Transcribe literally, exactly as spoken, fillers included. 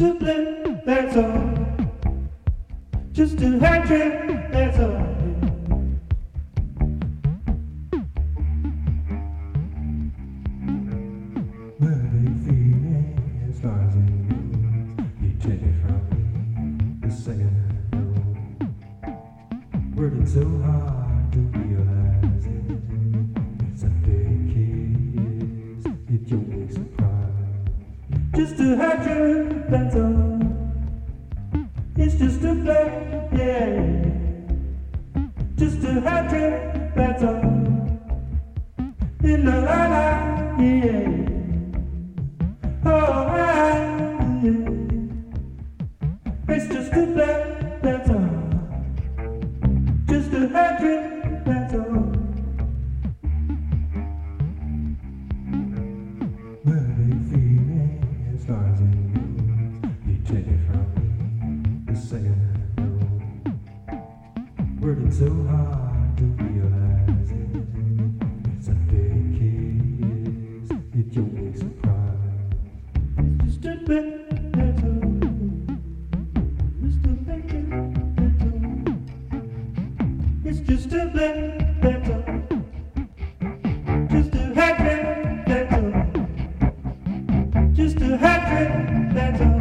a blip, that's all. Just a hat trick, that's all. Where they feeling as far as it goes? You take it from me the second I know. Working so hard to realize it. It's a big kiss, it's your big surprise. Just a hat trick, that's all. It's just a play, yeah. Just a hat trick, that's all. In la la la, yeah. Oh, ah, yeah. It's just a play, that's all. Just a hat trick, that's all. Where they feeling as far as it goes? You take it from me the second I know. Working so hard to realize it. It's a big kiss, it's your big surprise. Just a bit, that's all. Just a bit, that's all. It's just a bit, that's all. Just a hat trick, that's all. Just a hat trick, that's all.